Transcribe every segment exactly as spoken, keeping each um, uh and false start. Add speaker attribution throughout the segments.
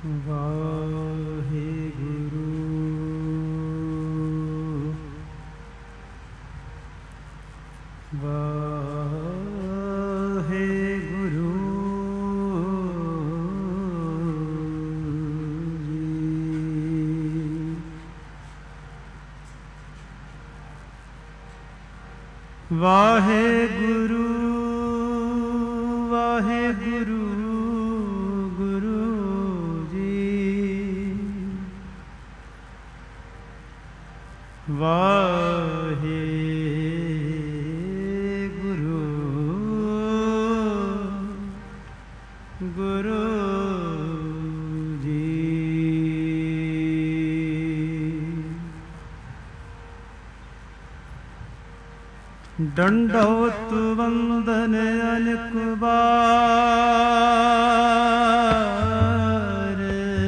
Speaker 1: ਵਾਹਿਗੁਰੂ ਵਾਹਿਗੁਰੂ ਜੀ। ਵਾਹਿਗੁਰੂ ਵਾਹਿਗੁਰੂ ਵਾਹਿਗੁਰੂ ਗੁਰੂ ਜੀ। ਦੰਡੋਤ ਵੰਦਨ ਅਨੇਕ ਬਾਰ,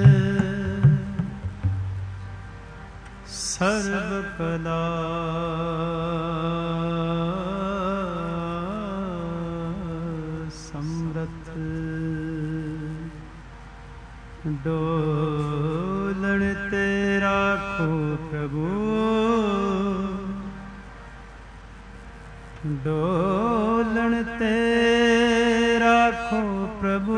Speaker 1: ਸਰਬ ਕਲਾ ਸਮਰਥ, ਡੋਲਣ ਤੇ ਰਾਖੋ ਪ੍ਰਭੂ, ਡੋਲਣ ਤੇ ਰਾਖੋ ਪ੍ਰਭੂ,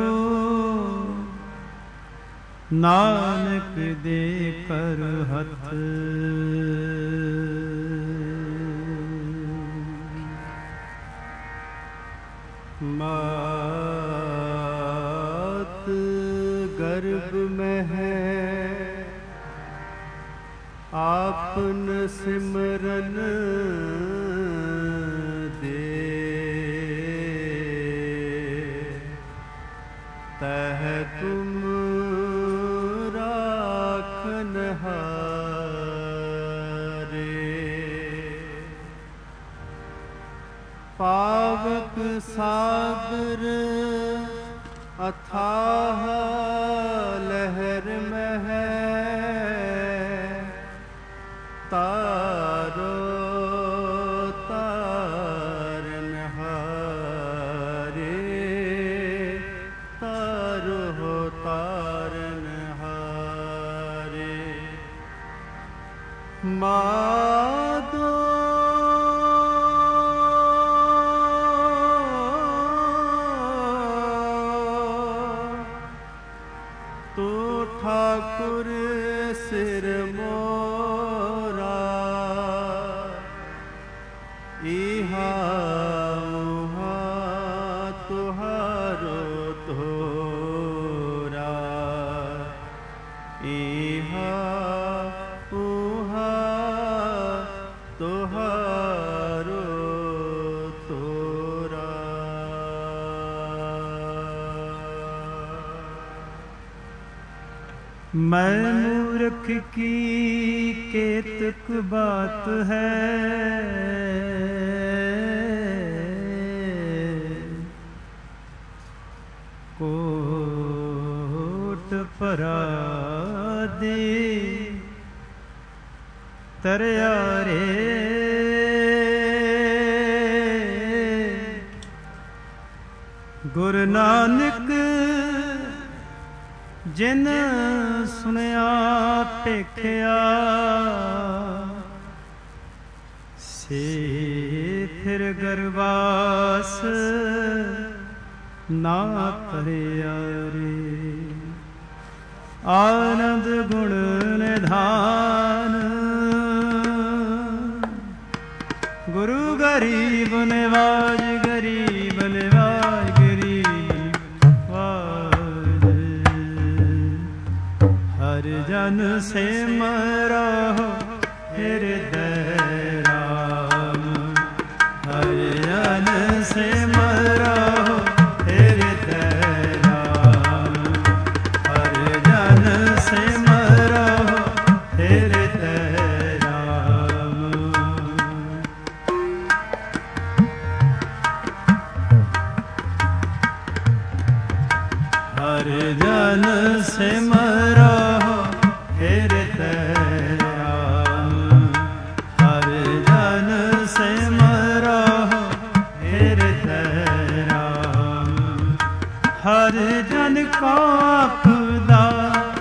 Speaker 1: ਨਾਨਕ ਦੇ ਕਰ ਹੱਥ। ਮਾਤ ਗਰਭ ਮੈਂ ਹੈ ਆਪਨ ਸਿਮਰਨ ਦੇ, ਤਹ ਤੁਮ ਪਾਵਕ ਸਾਗਰ ਅਥਾਹ ਲਹਿਰ ਮਹਿ, ਤਾਰੋ ਤਾਰਨ ਹਾਰੇ, ਤਾਰੋ ਤਾਰਨ ਹਾਰੇ। ਮਾਧੋ ਤੂੰ ਠਾਕੁਰ ਸਿਰ ਮੋਰਾ, ਇਹਾ ਉਹਾ ਤੁਹਾਰੋ ਤੋਰਾ, ਇਹਾ ਉਹਾ ਤੁਹਾਰੋ ਤੋਰਾ। ਮੈਂ ਮੂਰਖ ਕੀ ਕੇਤਕ ਬਾਤ ਹੈ, ਕੋਟ ਪਰਾਦੇ ਤਰਿਆ ਰੇ, ਗੁਰੂ ਨਾਨਕ ਜਿਨ ਸੁਣਿਆ ਭੇਖਿਆ, ਸੇ ਫਿਰ ਗਰਵਾਸ ਨਾ ਭਰਿਆ ਰੇ। ਆਨੰਦ ਗੁਣ ਨਿਧਾਨ ਗੁਰੂ ਗਰੀਬ ਨਿਵਾਜ, ਗਰੀਬ ਨਿਵਾਜ, ਗਰੀਬ ਨਿਵਾਜ। ਹਰ ਜਨ ਸਿਮਰਹੁ ਹਿਰਦੈ ਰਾਮ, ਹਰ ਜਨ ਸਿਮਰਹੁ ਹਿਰਦੈ ਰਾਮ, ਹਰ ਜਨ ਸਿਮਰਹੁ ਹਿਰਦੈ ਰਾਮ। ਹਰ ਜਨ ਸਿਮਰਹੁ ਹਿਰਦੈ ਰਾਮ, ਹਰ ਜਨ ਸਿਮਰਹੁ ਹਿਰਦੈ ਰਾਮ। ਹਰ ਜਨ ਕਾ ਖੁਦਾ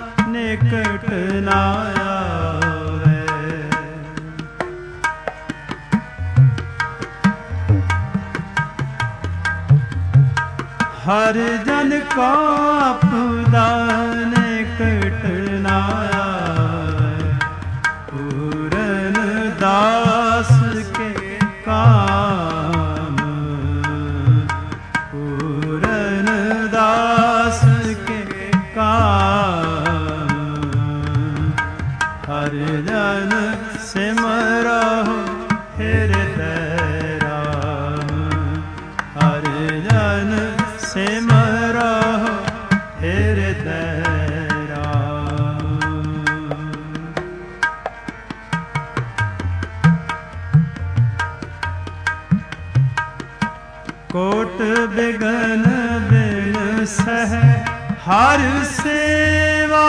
Speaker 1: हर जन को आपदा निकट न आए, पूरन दास के काम, पूरन दास के काम। हर जन सिमरो हृदय राम, हर जन सिमरो हृदय राम। कोट बिघन बिन सह हर सेवा,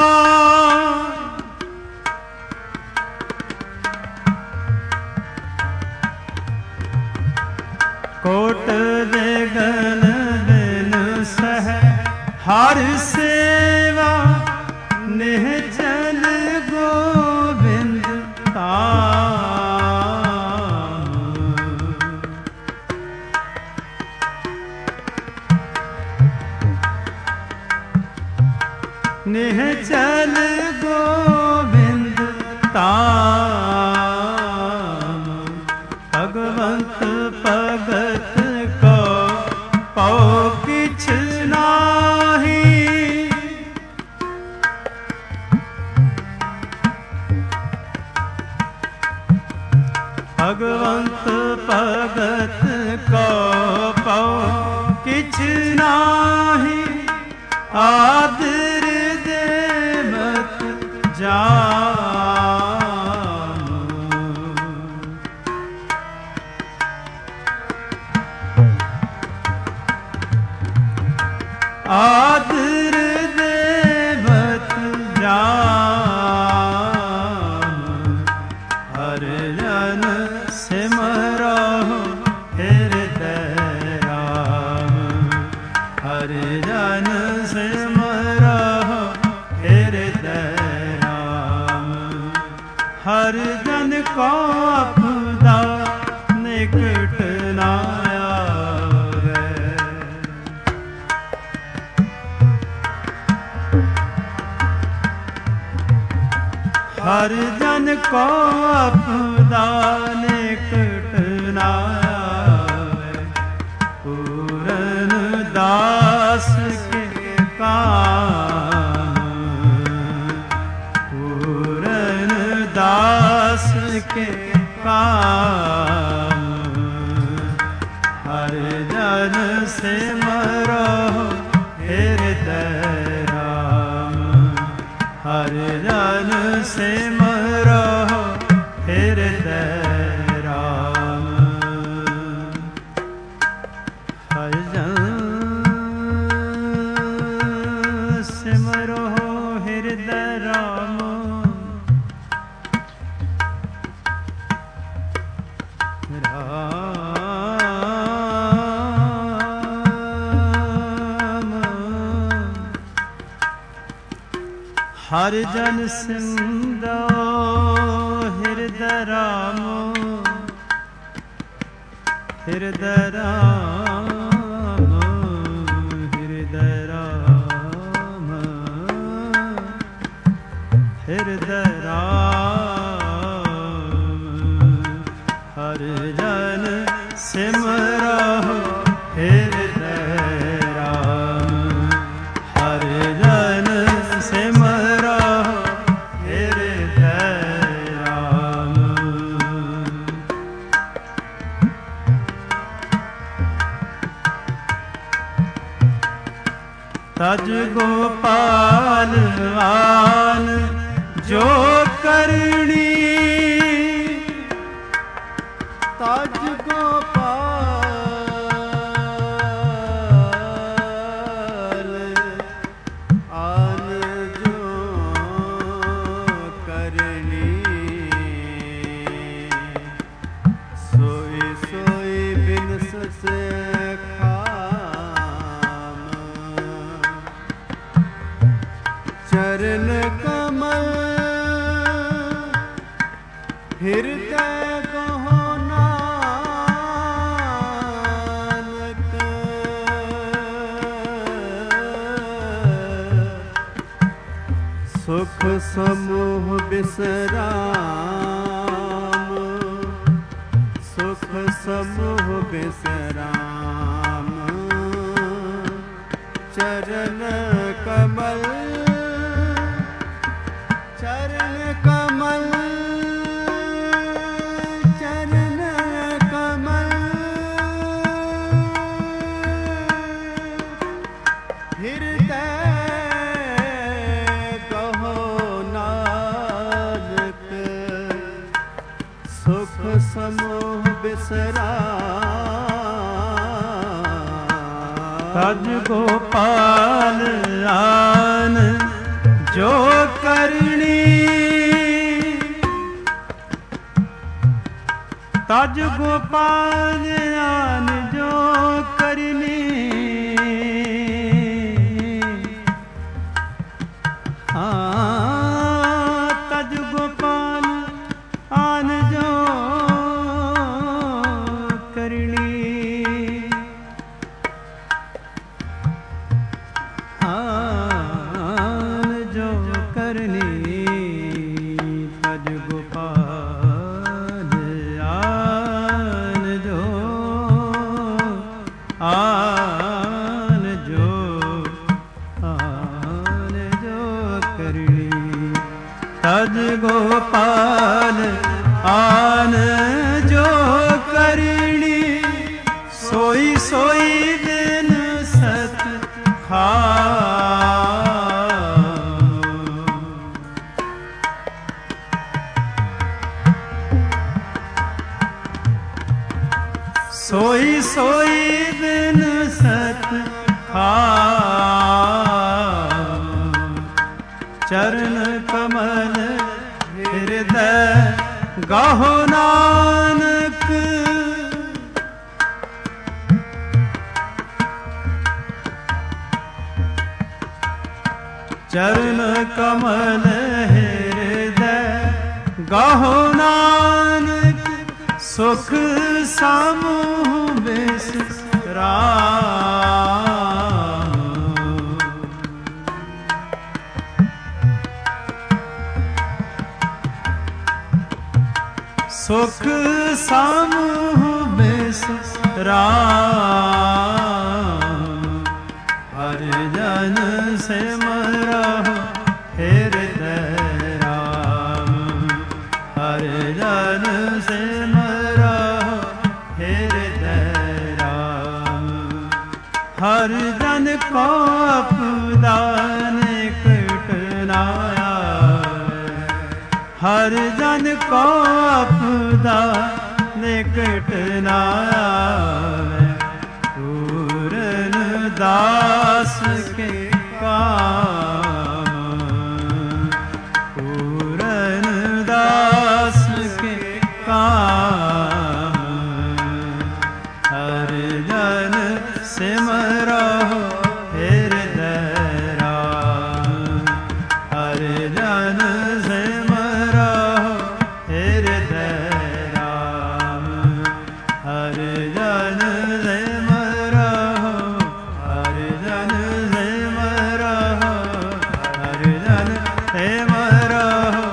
Speaker 1: कोट बिघन बिन सह हर सेवा, निश्चल गोविंद धाम। निश्चल गोविंद धाम। भगवंत भगत को पौ किछ नाही, भगवंत भगत को पौ किछ नाही, आदर दे मत जाम। आदर दे मत जाम। हर जन सिमरो हृदय राम, हर जन सिमरो हृदय राम। हर जन को आपदा निकट न आवे, हर जन को आपदा निकट न आवे, पूरन दास के काम, पूरन दास के काम। हर जन सिमरो हृदय राम, हर जन सिमरो हृदय राम। हर जन सिमरो हृदय राम, राम। हर जन सिमरो हृदय राम, हृदय राम, हृदय राम, हृदय राम। हर जन सिमरो हृदय राम, हर जन सिमरो हृदय राम। तज गोपाल आन जो करणी, तज गोपाल आन जो करणी, सोई सोई बिनस से खाम। चरण कमल हृदय कहो नानक, समूह बिसराम, सुख समूह बिसराम, चरण कमल चरण कमल चरण कमल हृदय समूह बिसराम।
Speaker 2: तज गोपाल आन जो करनी, तज गोपाल आन जो करनी, हाँ तज गोपाल आन जो करनी, आन जो करनी, तज गोपाल आन जो आन जो आन जो करनी, तज गोपाल आन जो करनी, सोई सोई दिन सत खाओ। सोई सोई दिन सत खाओ, चरण कमल हृदय गाहो नानक, चरण कमल हृदय गाहो नानक, सुख समूह बिसराम। सुख समूह बिसराम, हर जन सिमरहु हृदय राम, हर जन सिमरहु हृदय राम, हर जन को आपदा निकट न आए, हर जन को आपदा निकट न आए, पूरन दास के काम, पूरन दास के काम, हर जन सिमरहु हृदय राम, हर जन सिमरहु हृदय राम, हर जन सिमरहु, हर जन सिमरहु, हर जन सिमरहु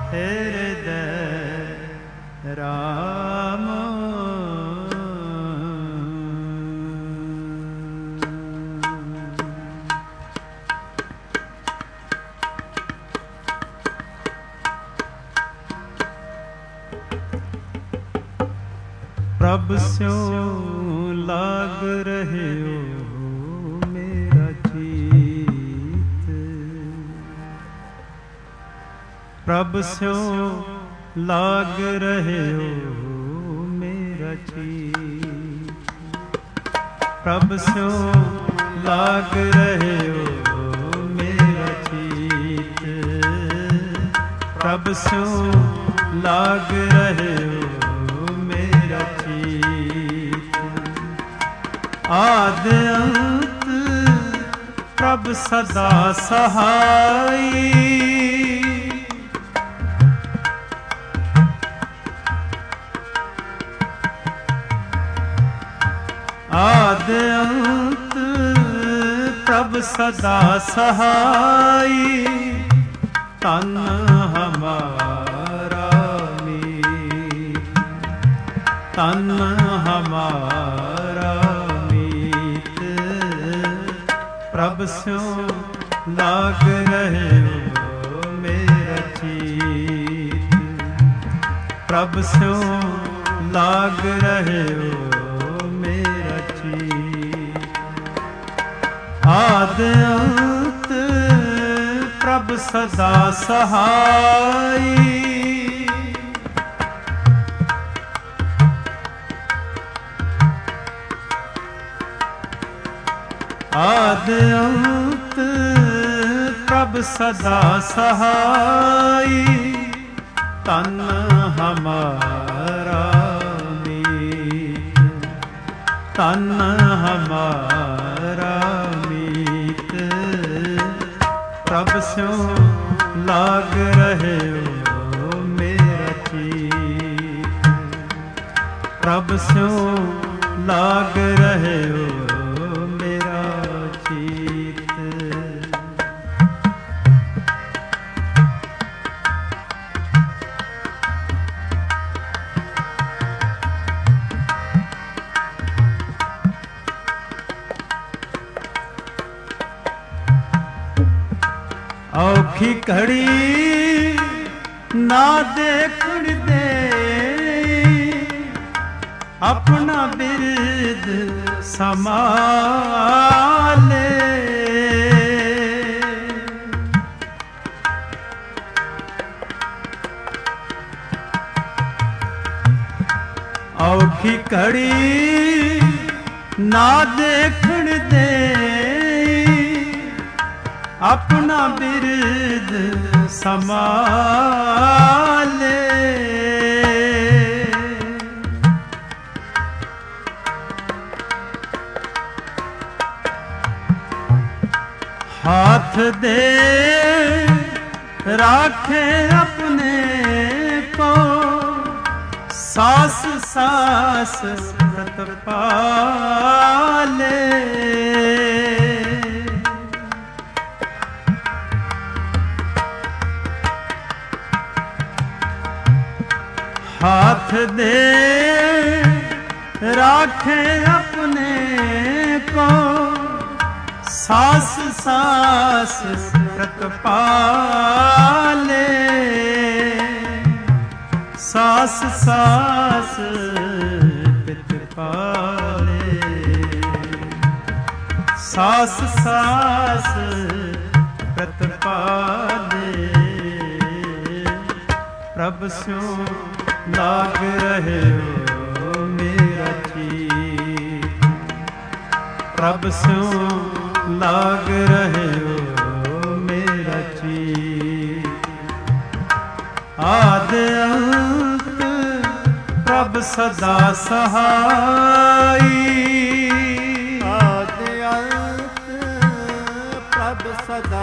Speaker 2: हृदय राम। प्रभ स्यों लाग रहे हो मेरा चित, प्रभ स्यों लाग रहे हो मेरा चित, प्रभ स्यों लाग रहे हो मेरा चित, प्रभ स्यों लाग रहे हो मेरा चित, आदि अंत प्रभ सदा सहाई, आदि अंत प्रभ सदा सहाई, ਤਨ ਹਮਾਰਾ ਮੀਤ, ਤਨ ਹਮਾਰਾ ਮੀਤ, ਪ੍ਰਭ ਸਿਉ ਲਾਗ ਰਹਿਓ ਮੇਰਾ ਚੀਤ, ਪ੍ਰਭ ਸਿਉ ਲਾਗ ਰਹਿਓ ਮੇਰਾ ਚੀਤ। ਆਦਿ ਅੰਤ ਪ੍ਰਭ ਸਦਾ ਸਹਾਈ, ਆਦਿ ਅੰਤ ਪ੍ਰਭ ਸਦਾ ਸਹਾਈ, ਤਨ ਹਮਾਰਾ ਮੀਤ, ਤਨ ਹਮਾਰਾ ਮੀਤ, ਪ੍ਰਭ ਸਿਉ ਲਾਗ ਰਹਿਓ ਮੇਰਾ ਚੀਤ, ਪ੍ਰਭ ਸਿਉ ਲਾਗ ਰਹਿਓ ਮੇਰਾ ਚੀਤ। ਔਖੀ ਘੜੀ ਨਾ ਦੇਖਣ ਦੇ, ਆਪਣਾ ਬਿਰਦ ਸੰਭਾਲੇ, ਔਖੀ ਘੜੀ ਨਾ ਦੇਖਣ ਦੇ, ਆਪਣਾ ਬਿਰਦ ਸੰਭਾਲੇ, हाथ दे राखे अपने को, सास सास व्रत पाले, हाथ दे राखे अपने को, सास सास व्रत पाले, सास सास पित पाले, सास सास व्रत पाले, प्रभ स्यों लाग रहे हो मेरा चीत, प्रभ स्यों लाग रहे हो मेरा चीत। आदि अंत प्रभ सदा सहाई,
Speaker 1: आदि अंत प्रभ सदा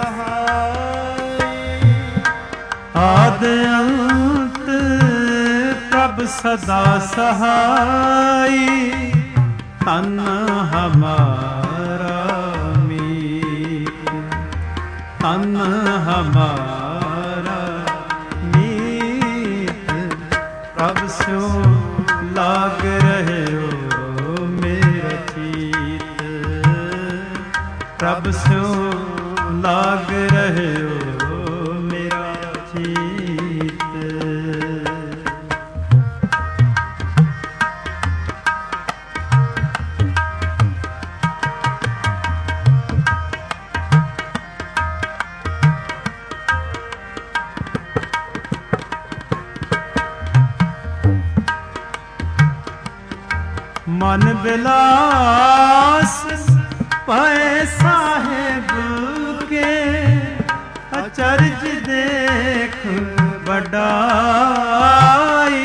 Speaker 1: सहाई,
Speaker 2: आदि अंत प्रभ सदा सहाई, तन हमारा तन हमारा मीत, प्रभ स्यों लाग रहे हो मेरा चीत, प्रभ स्यों लाग रहे हो मेरा चीत। मन बिलास पाए साहेब के, अचरज देख बड़ाई,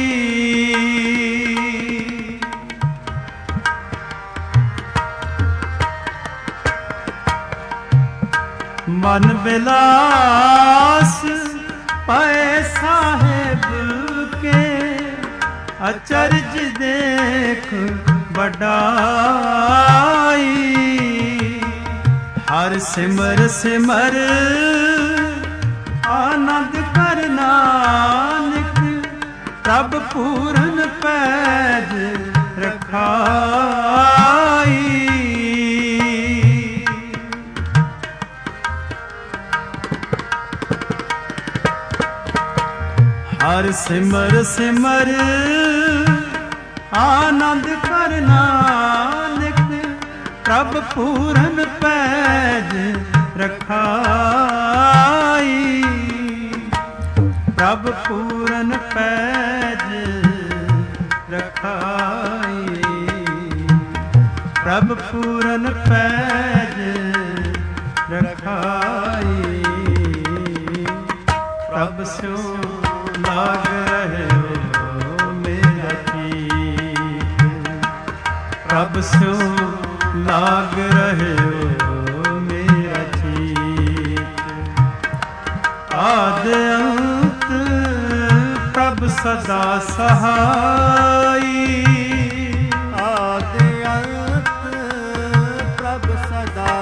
Speaker 2: मन बिलास पाए साहेब के, अचरज देख बड़ाई, हर सिमर सिमर ਨਾਨਕ ਪ੍ਰਭ ਪੂਰਨ ਪੈਜ ਰਖਾਈ। ਹਰ ਸਿਮਰ ਸਿਮਰ ਆਨੰਦ ਕਰ ਨਾਨਕ ਪ੍ਰਭ ਪੂਰਨ ਪੈਜ ਰਖਾਈ। ਪ੍ਰਭ ਪੂਰਨ ਪੈਜ ਰਖਾਈ। ਪ੍ਰਭ ਪੂਰਨ ਪੈਜ ਰਖਾਈ। ਪ੍ਰਭ ਸਿਉ ਲਾਗ ਰਹਿਓ ਮੇਰਾ ਚੀਤ। ਪ੍ਰਭ ਸਿਉ ਲਾਗ ਰਹਿਓ ਮੇਰਾ ਚੀਤ। ਆਦ ਅੰਤ ਪ੍ਰਭ ਸਦਾ ਸਹਾਈ।
Speaker 1: ਆਦ ਅੰਤ ਪ੍ਰਭ ਸਦਾ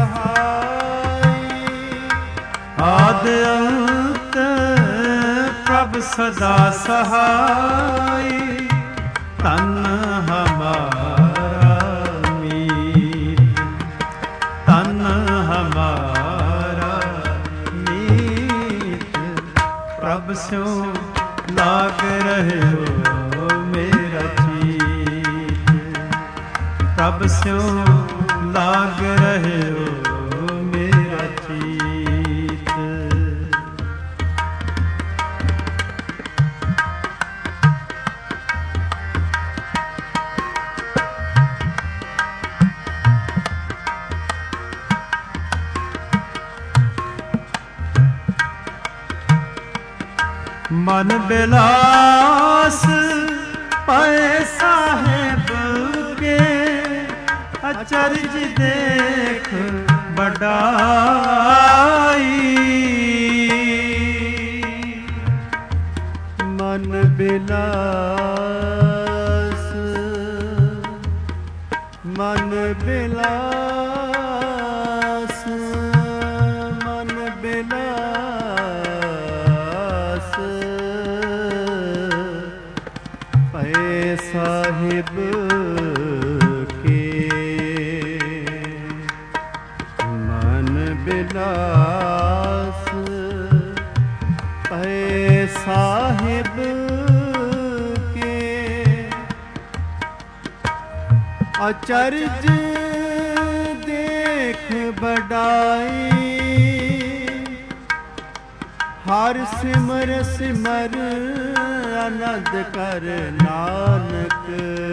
Speaker 1: ਸਹਾਈ।
Speaker 2: ਆਦ ਅੰਤ ਪ੍ਰਭ ਸਦਾ ਸਹਾਈ। ਤਨ ਹਮਾਰਾ ਮੀਤ। ਤਨ ਹਮਾਰਾ ਮੀਤ। ਪ੍ਰਭ ਸਿਉ ਲਾਗ ਰਹਿਓ ਮੇਰਾ ਚੀਤ। ਪ੍ਰਭ ਸਿਉ ਲਾਗ ਰਹਿਓ ਮੇਰਾ ਚੀਤ। ਮਨ ਬਿਲਾਸ ਪਏ ਸਾਹਿਬ ਕੇ ਅਚਰਜ ਦੇਖ ਬੜਾਈ।
Speaker 1: ਮਨ ਬਿਲਾਸ ਮਨ ਬਿਲਾਸ ਮਨ ਬਿਲਾਸ ਪਏ ਸਾਹਿਬ ਕੇ। ਮਨ ਬਿਲਾਸ ਪਏ ਸਾਹਿਬ ਕੇ। ਅਚਰਜ ਦੇਖ ਬੜਾਈ। ਹਰ ਸਿਮਰ ਸਿਮਰ ਆਨੰਦ ਕਰ ਨਾਨਕ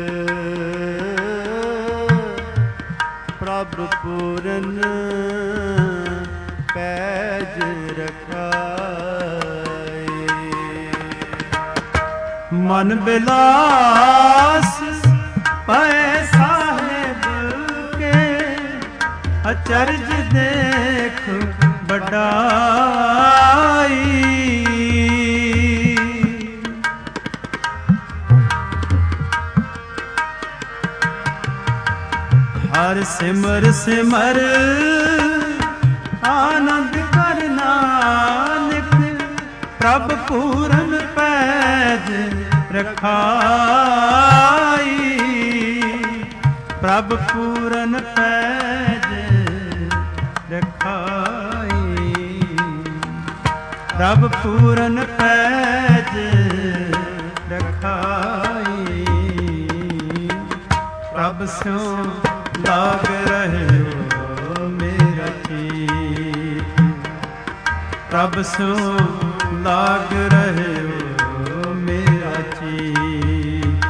Speaker 1: ਪ੍ਰਭ ਪੂਰਨ ਪੈਜ ਰਖਾਈ।
Speaker 2: ਮਨ ਬਿਲਾਸ ਪਏ ਸਾਹਿਬ ਕੇ ਅਚਰਜ ਦੇਖ ਬੜਾਈ। ਹਰ ਸਿਮਰ ਸਿਮਰ ਆਨੰਦ ਕਰ ਨਾਨਕ ਪ੍ਰਭ ਪੂਰਨ ਪੈਜ ਰਖਾਈ। ਪ੍ਰਭ ਪੂਰਨ ਪੈਜ ਰਖਾਈ। ਪ੍ਰਭ ਪੂਰਨ ਪੈਜ ਰਖਾਈ। ਪ੍ਰਭ ਸਿਉ ਲਾਗ ਰਹਿਓ ਮੇਰਾ ਚੀਤ। ਪ੍ਰਭ ਸਿਉ ਲਾਗ ਰਹਿਓ ਮੇਰਾ ਚੀਤ।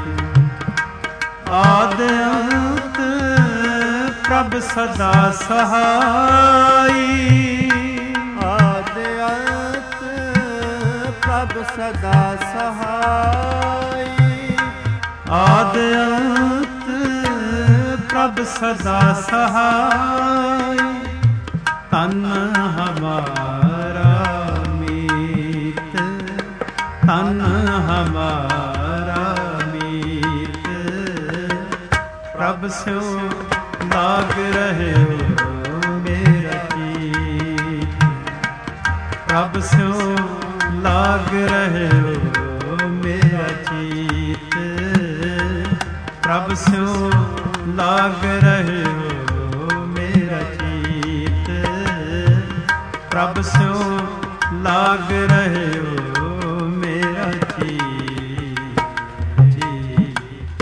Speaker 2: ਆਦ ਅੰਤ ਪ੍ਰਭ ਸਦਾ ਸਹਾਈ।
Speaker 1: ਆਦ ਅੰਤ ਪ੍ਰਭ ਸਦਾ ਸਹਾਈ।
Speaker 2: ਆਦ ਅੰਤ ਪ੍ਰਭ ਸਦਾ ਸਹਾਈ। ਤਨ ਹਮਾਰਾ ਮੀਤ। ਤਨ ਹਮਾਰਾ ਮੀਤ। ਪ੍ਰਭ ਸਿਉ ਲਾਗ ਰਹਿਓ ਮੇਰਾ ਚੀਤ। ਪ੍ਰਭ ਸਿਉ ਲਾਗ ਰਹਿਓ ਮੇਰਾ ਚੀਤ, ਪ੍ਰਭ ਸਿਉ ਲਾਗ ਰਹਿਓ ਮੇਰਾ ਚੀਤ, ਪ੍ਰਭ ਸਿਉ ਲਾਗ ਰਹਿਓ ਮੇਰਾ ਚੀਤ, ਚੀਤ।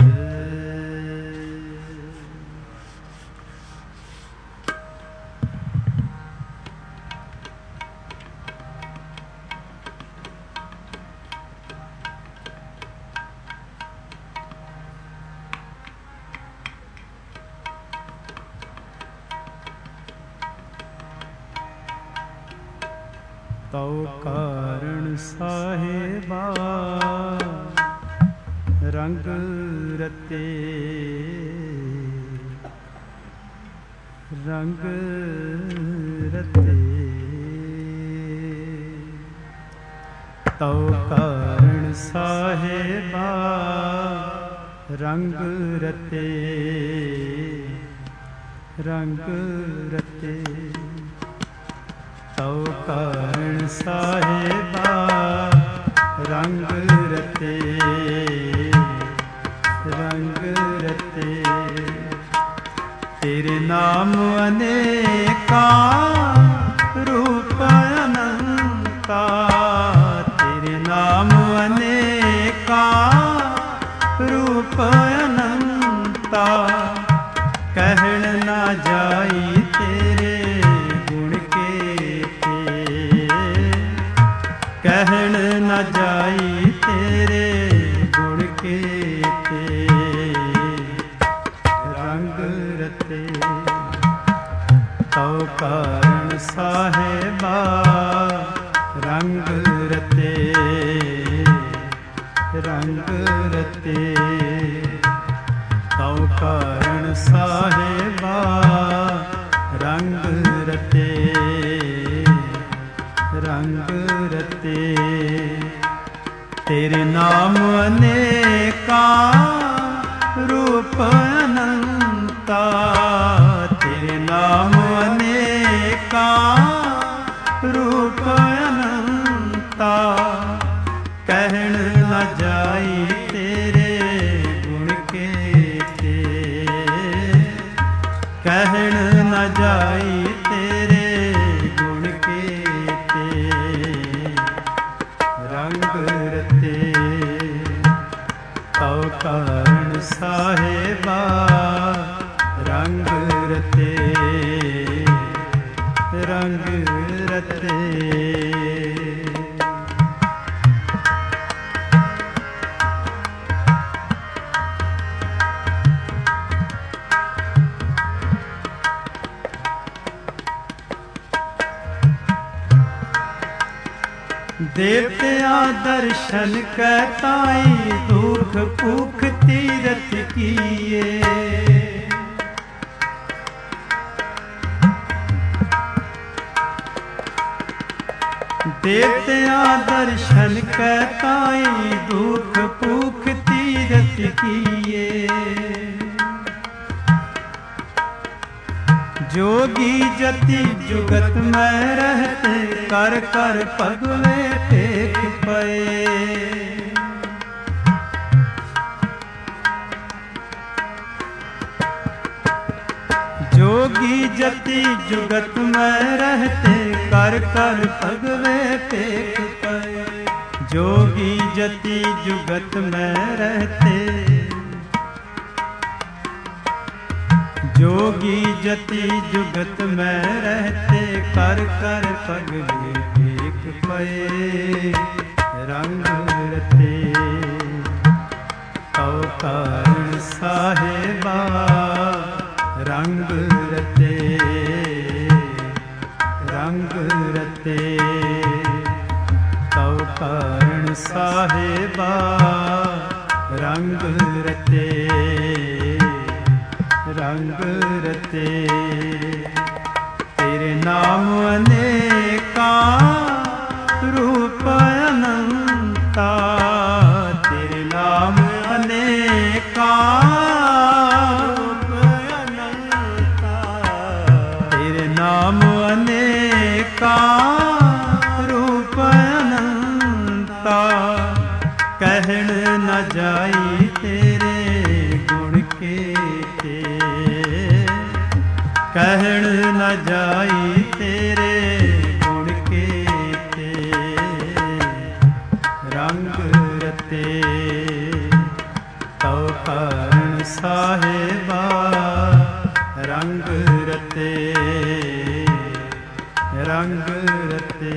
Speaker 2: ਤਉ ਕਾਰਣ ਸਾਹਿਬਾ ਰੰਗ ਰਤੇ, ਰੰਗ ਰਤੇ, ਤਉ ਕਾਰਣ ਸਾਹਿਬਾ ਰੰਗ ਰਤੇ, ਰੰਗ ਰਤੇ, ਤਉ ਕਾਰਣ ਸਾਹਿਬਾ ਰੰਗ ਰਤੇ, ਰੰਗ ਰਤੇ, ਤੇਰੇ ਨਾਮ ਅਨੇਕਾ ਰੂਪ ਅਨੰਤਾ, ਤੇਰੇ ਨਾਮ ਅਨੇਕਾ ਰੂਪ ਅਨੰਤਾ, ਕਹਿਣ ਨਾ ਜਾਈ ਤੇਰੇ ਗੁਣ ਕੇਤੇ, ਕਹਿਣ ਨਾ ਜਾਈ ਤੇਰੇ ਗੁਣ ਕੇਤੇ, ਰੰਗ ਰਤੇ, ਤਉ ਕਾਰਣ ਸਾਹਿਬਾ ਰੰਗ ਰਤੇ, ਰੰਗ ਰਤੇ, ਤਉ ਕਾਰਣ ਸਾਹਿਬਾ ਰੰਗ ਰਤੇ, ਰੰਗ ਰਤੇ, ਤੇਰੇ ਨਾਮ ਅਨੇਕਾ ਰੂਪ ਅਨੰਤਾ, ਤੇਰੇ ਨਾਮ ਅਨੇਕਾ ਰੂਪ ਅਨੰਤਾ, ਕਹਿਣ ਨਾ ਜਾਈ ਤੇਰੇ ਗੁਣ ਕੇਤੇ, ਕਹਿਣ ਨਾ ਜਾਈ ਤੇਰੇ ਗੁਣ ਕੇਤੇ, ਰੰਗ ਰਤੇ, ਤਉ ਕਾਰਣ ਸਾਹਿਬਾ ਰੰਗ ਰਤੇ, ਰੰਗ ਰਤੇ। ਦੇਵਤਿਆਂ ਦਰਸ਼ਨ ਕੈ ਤਾਈ ਦੁਖ ਭੁਖ ਤੀਰਥ ਕੀਏ, ਦੇਵਤਿਆਂ ਦਰਸ਼ਨ ਕੈ ਤਾਈ ਦੁਖ ਭੁਖ ਤੀਰਥ ਕੀਏ, जोगी जति जुगत में रहते कर कर पगले टेक पए, जोगी जति जुगत में रहते कर कर पगले टेक पए, जोगी जति जुगत में रहते, जोगी जति जुगत में रहते कर कर पगले टेक पए, रंग रते, तउ कारण साहेबा रंग रते, रंग रते, तउ कारण साहेबा रंग रते, रंग रते, तेरे नाम अनेका रूप अनंता, तेरे नाम अनेका रूप अनंता, तेरे नाम अनेका रूप अनंता, ਕਹਿਣ ਨ ਜਾਈ ਤੇਰੇ ਗੁਣ ਕੀਤੇ, ਰੰਗ ਰਤੇ ਤਉ ਕਾਰਨ ਸਾਹਿਬਾ, ਰੰਗ ਰਤੇ ਰੰਗ ਰਤੇ।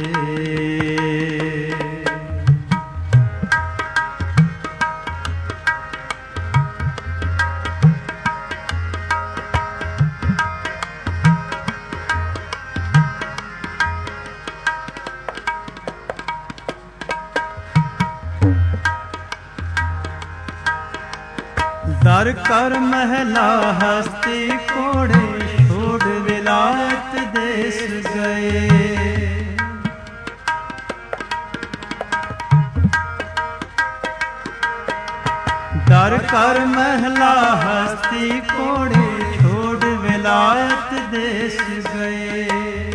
Speaker 2: ਦਰ ਕਰ ਮਹਿਲਾ ਹਸਤੀ ਕੋੜੇ, ਛੋੜ ਵਿਲਾਇਤ ਦੇਸ ਗਏ। ਦਰ ਕਰ ਮਹਿਲਾ ਹਸਤੀ ਕੋੜੇ, ਛੋੜ ਵਿਲਾਇਤ ਦੇਸ ਗਏ।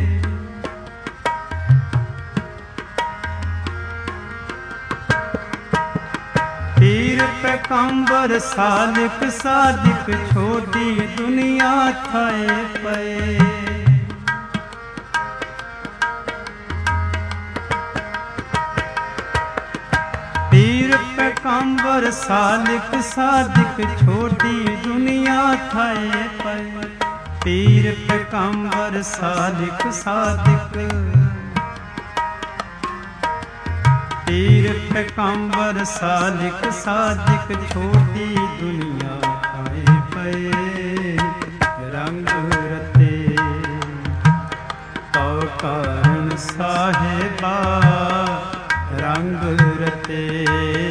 Speaker 2: ਪੀਰ ਪੈਗੰਬਰ ਸਾਲਿਕ ਸਾਦਿਕ, ਛੋਟੀ ਦੁਨੀਆ ਥਾਏ ਪਏ। ਪੀਰ ਪੈਗੰਬਰ ਸਾਲਿਕ ਸਾਦਿਕ, ਛੋਟੀ ਦੁਨੀਆ ਥਾਏ ਪਏ। ਪੀਰ ਪੈਗੰਬਰ ਸਾਲਿਕ ਸਾਦਿਕ, ਪੀਰ ਪੈਗੰਬਰ ਸਾਲਿਕ ਸਾਦਿਕ, ਛੋਟੀ ਦੁਨੀਆ ਥਾਏ ਪਏ। ਰੰਗ ਰਤੇ ਤਉ ਕਾਰਨ ਸਾਹਿਬਾ, ਰੰਗ ਰਤੇ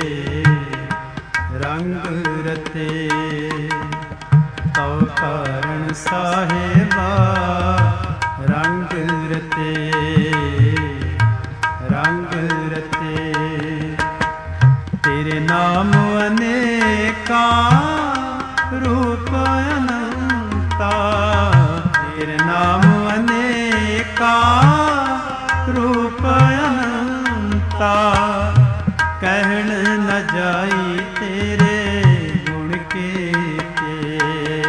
Speaker 2: ਰੰਗ ਰਤੇ ਤਉ ਕਾਰਨ ਸਾਹਿਬਾ, ਰੰਗ ਰਤੇ ਰੰਗ ਰਤੇ। ਤੇਰੇ ਨਾਮ ਅਨੇਕਾਂ ਰੂਪ ਅਨੰਤਾ, ਤੇਰੇ ਨਾਮ ਅਨੇਕਾਂ ਰੂਪ ਅਨੰਤਾ। ਕਹਿਣ ਨ ਜਾਈ ਤੇਰੇ ਗੁਣ ਕੀਤੇ,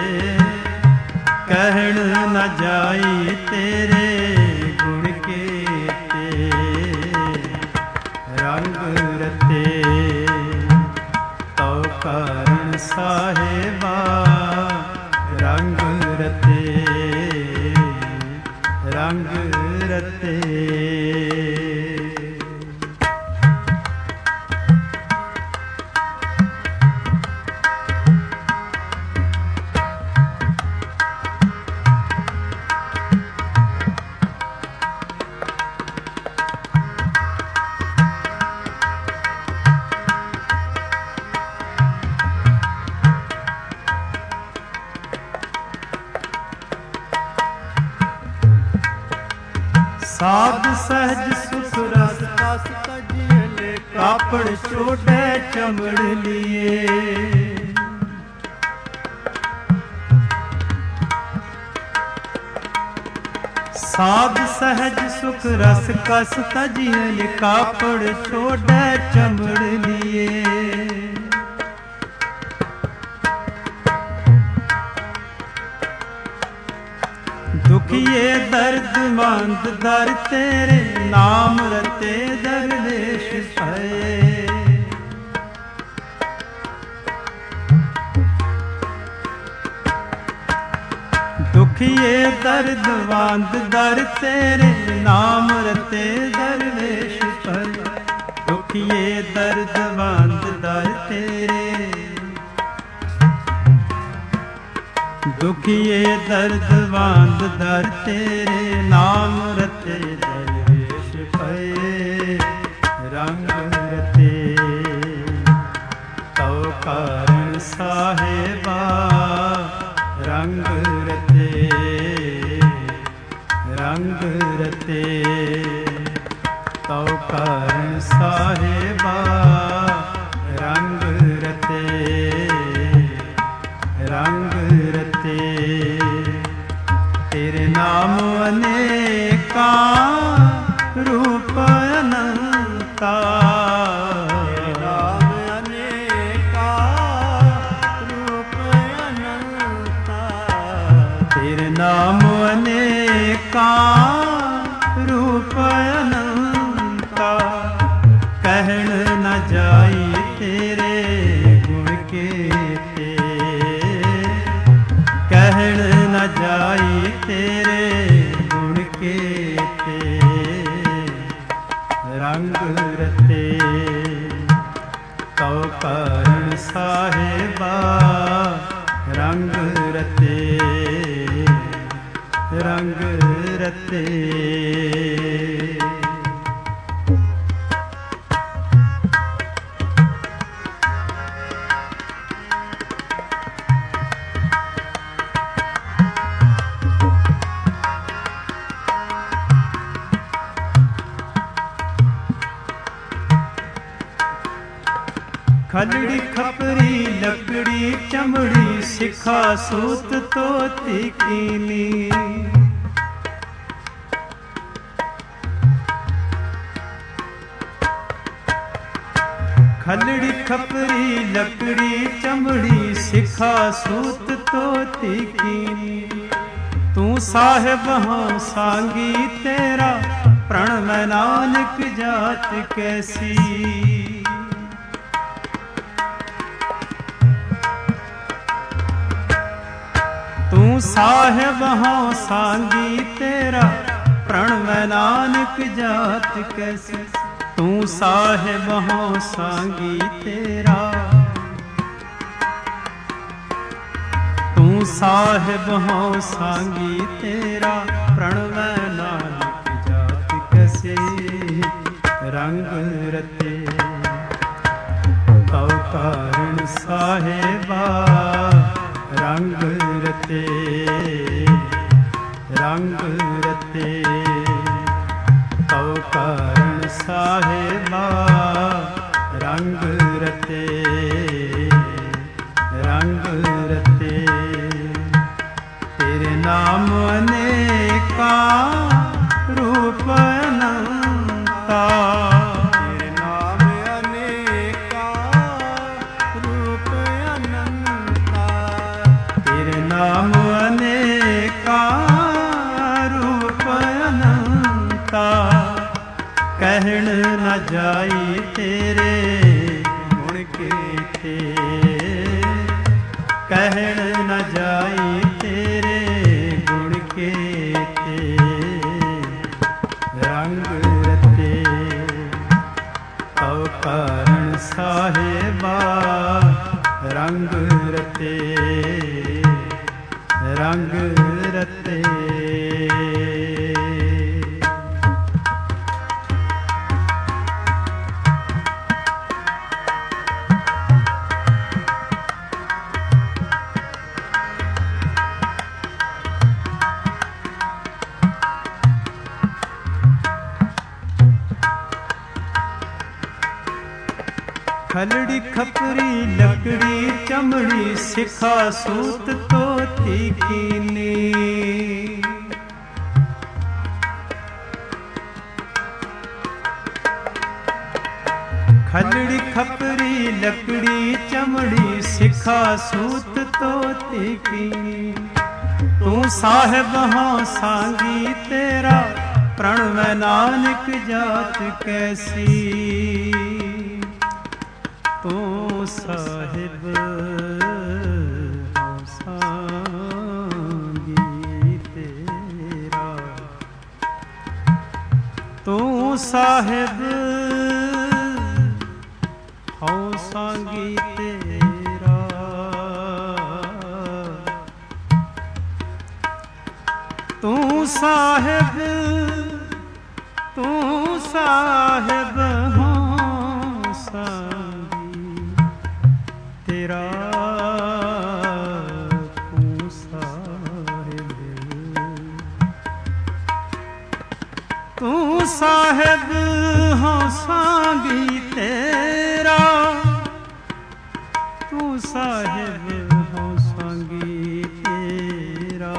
Speaker 2: ਕਹਿਣ ਨ ਜਾਈ ਤੇਰੇ ਗੁਣ ਕੀਤੇ। ਰੰਗ ਰਤੇ ਤਉ ਕਾਰਨ ਸਾਹਿਬਾ, ਰੰਗ ਰਤੇ ਰੰਗ ਰਤੇ। ਸਾਧ ਸਹਿਜ ਸੁਖ ਰਸ
Speaker 1: ਰਸ ਤਜੀਲੇ,
Speaker 2: ਕਾਪੜ ਛੋਟੇ ਚਮੜ ਲੀਏ। ਸਾਧ ਸਹਿਜ ਸੁਖ ਰਸ ਕਸ ਤਜੀਲੇ, ਕਾਪੜ ਛੋਟੇ ਚਮੜ ਲੀਏ। ਦੁਖੀਏ ਦਰਦਮੰਦ ਦਰ ਤੇਰੇ, ਨਾਮ ਰਤੇ ਦਰਵੇਸ਼ ਪਏ। ਦੁਖੀਏ ਦਰਦਮੰਦ ਦਰ ਤੇਰੇ, ਨਾਮ ਰਤੇ ਦਰਵੇਸ਼ ਪਏ। ਦੁਖੀਏ ਦਰਦਮੰਦ ਦਰ ਤੇਰੇ, ਦੁਖੀਏ ਦਰਦਵੰਦ ਦਰ ਤੇਰੇ, ਨਾਮ ਰਤੇ ਦਰਵੇਸ਼ ਪਏ। ਰੰਗ ਰਤੇ ਤਉ ਕਾਰਨ ਸਾਹਿਬਾ, ਰੰਗ ਰਤੇ ਰੰਗ ਰਤੇ ਤਉ ਕਾਰਨ ਸਾਹਿਬਾ, ਰੰਗ ਰਤੇ ਰੰਗ ਰਤੇ। ਤੇਰੇ ਨਾਮ ਅਨੇਕਾਂ ਰੂਪ ਅਨੰਤਾ,
Speaker 1: ਤੇਰੇ ਨਾਮ ਅਨੇਕਾਂ ਰੂਪ ਅਨੰਤਾ।
Speaker 2: ਤੇਰੇ ਨਾਮ का रूप अनंता, कहन न जाई तेरे गुण केते, कहन न जाई तेरे गुण केते, रंग रते तौ कारण साहिबा, रंग रते रंग रते। खलड़ी खपरी लकड़ी चमड़ी, सिखा सूत तोती कीनी, खलड़ी खपरी लकड़ी चमड़ी, सिखा सूत तोती कीनी, तू साहिब हाँ सांगी तेरा, प्रण में नानक जात कैसी, तू साहिब हाँ सांगी तेरा, प्रण में नानक जात कैसी, तू साहिब हाँ सांगी तेरा, तू साहिब हाँ सांगी तेरा, प्रण में नानक जात कैसे, रंग रते तौ कारण साहिबा, रंग रते रंग रते तौ कारण साहिबा, रंग रते रंग रते, तेरे नाम अनेका रूप अनंता,
Speaker 1: तेरे नाम अनेका रूप अनंता,
Speaker 2: तेरे नाम अनेका रूप अनंता, कहन न जाई तेरे गुण केते, कहन न जाई तेरे गुण केते, रंग रते तौ कारण साहिबा, रंग रते रंग रते। खलड़ी खपरी लकड़ी चमड़ी, सिखा सूत तोती कीनी, खलड़ी खपरी लकड़ी चमड़ी, सिखा सूत तोती कीनी, तू साहिब हाँ सांगी तेरा, प्रण में नानक जात कैसी, तू साहिब हाँ सांगी तेरा, तू साहिब हाँ सांगी तेरा, तू साहिब तू साहिब हाँ सांगी तेरा, तू साहिब तू साहिब हाँ सांगी तेरा, तू साहिब हाँ सांगी तेरा,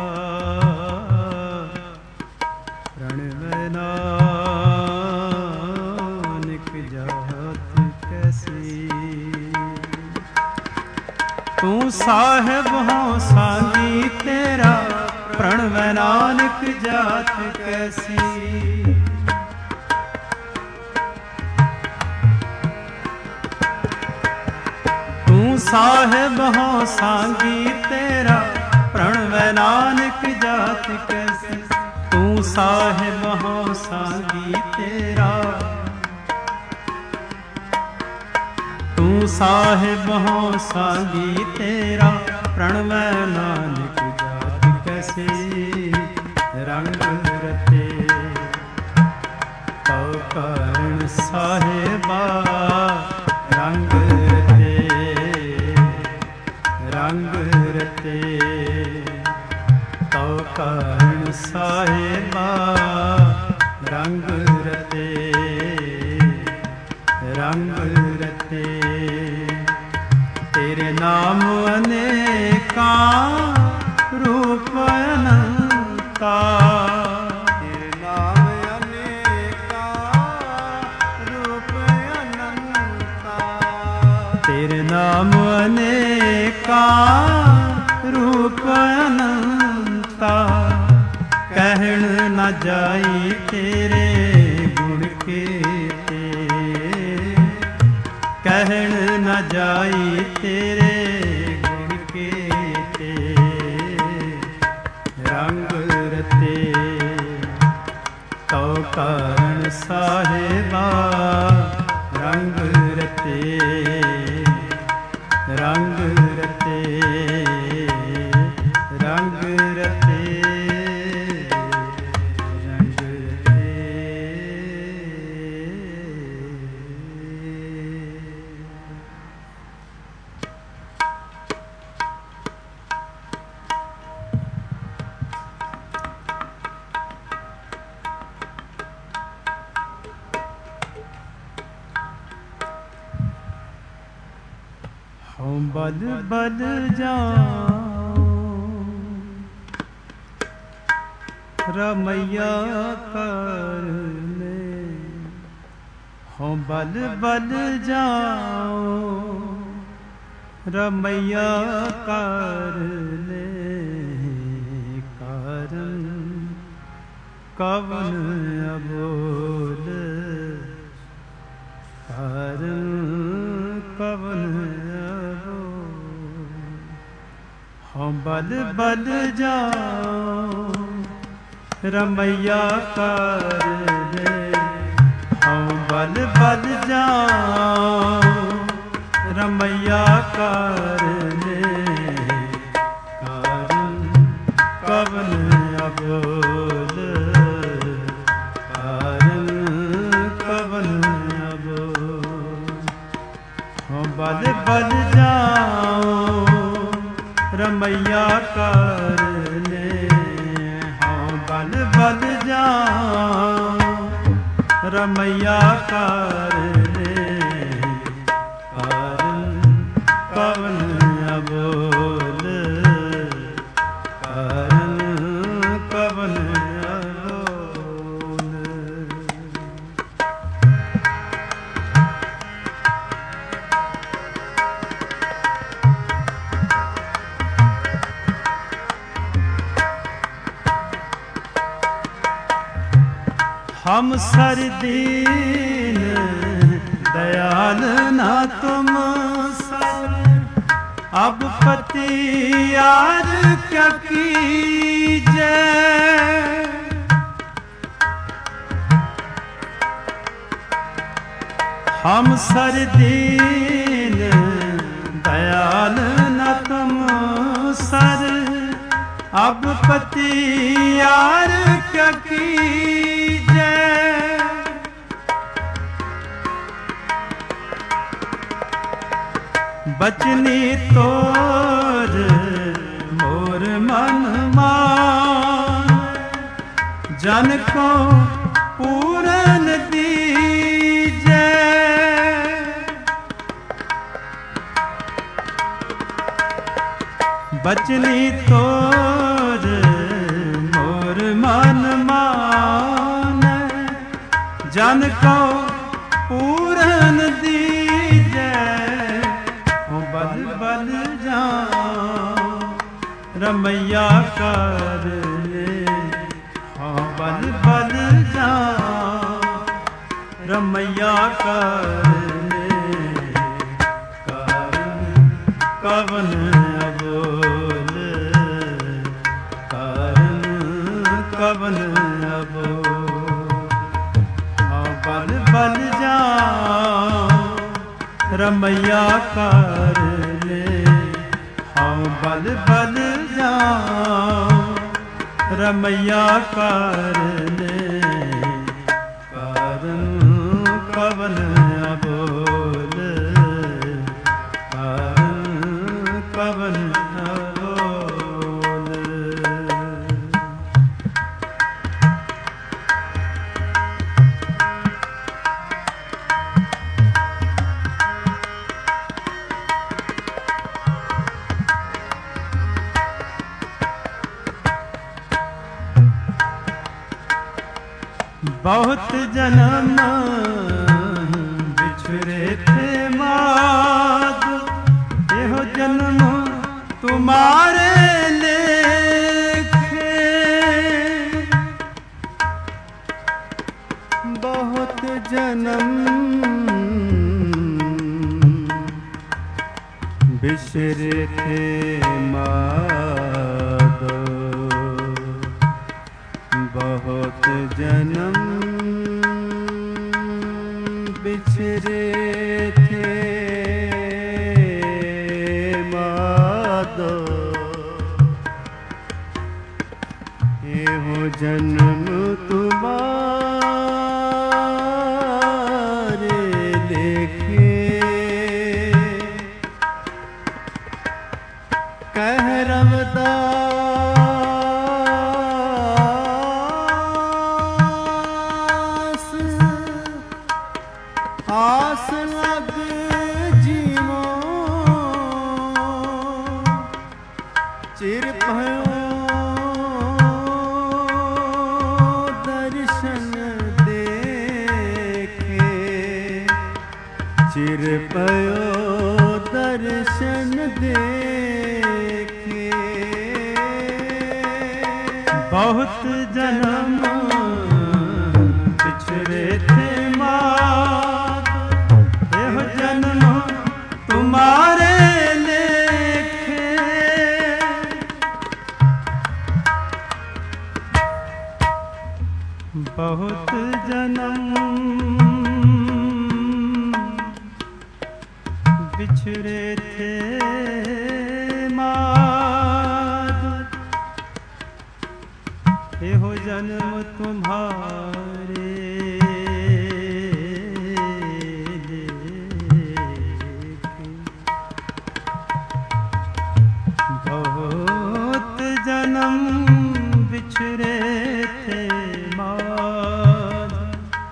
Speaker 2: प्रण में नानक जात कैसी, तू साहिब हाँ सांगी तेरा, प्रणव नानक जात कैसी। तू साहिब हो सांगी तेरा प्रणव नानक जात कैसी। तू साहिब हो सांगी तेरा, तू साहिब हो सांगी तेरा प्रणव नानक जात कैसे। रंग रते तो करण साहिबा, रंग रते रंग रते तो करण साहिबा, रंग रते रंग रते। तेरे नाम अनेका रूप अनंता,
Speaker 1: तेरे नाम अनेका रूप अनंता।
Speaker 2: तेरे नाम अनेका रूप अनंता। कहन न जाई तेरे गुण केते, कहन न जाई तेरे गुण केते। रंग रते तो कारण साहिबा, रंग रते रंग रते रंग रते रंग रते। हम बल बल जाऊं रमैया कर ले। हम बल बल जाऊं रमैया कर ले। कारण कवन अबोल, कारण कवन हम बल बल जाओ रमैया कर ले। हम बल बल जाओ रमैया कर ले। कारण कवन अबोल, कारण कवन अबोल। हम बल बल जाओ रमैया कर ले। हाँ बल बल जाओ रमैया कर ले। कारण कवन अबोल, कारण कवन अबोल। हम सरदीन दयाल ना तुम सर। अब पति यार क्या कीजे। हम सरदीन दयाल न तुम सर। अब पति यार क्या कीजे। बचनी तोर मोर मन मान। जन को पूरन दीजे। बचनी तोर मोर मन मान। जन को पूरन दीजे। बल बल जाओ रमैया कर रमैया करने कारण कवन अबोल, कारण कवन अबोल। हाँ बल बल जाओ रमैया करने, हाँ बल बल जाओ रमैया करने कारण कवन अबोल, कारण कवन अबोल। बहुत जन्म बिछड़े थे माधो, एहो जन्म तुम्हारे लेखे।
Speaker 1: बहुत जन्म बिछड़े थे माधो, बहुत जन्म बिछड़े थे माधो, एहो जन्म तुम्हारे लेखे। कह रमदास आस लग जीवो, चिर भयो दर्शन देखे, चिर भयो दर्शन देखे।
Speaker 2: बहुत जन्म बिछड़े थे माधो, एहो जन्म तुम्हारे लेखे। बहुत जन्म बिछड़े थे माधो, एहो जन्म तुम्हारे लेखे। बहुत जन्म बिछड़े थे माधो,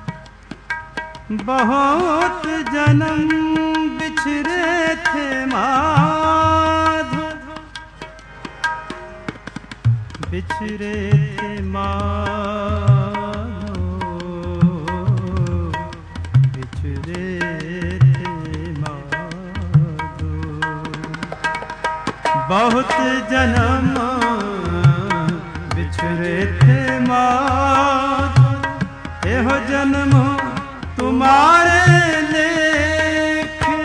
Speaker 2: बहुत जन्म बिछड़े थे माधो, बिछड़े थे माधो, बिछड़े थे माधो। बहुत जन्म बिछड़े थे माधो, एहो जन्म तुम्हारे लेखे।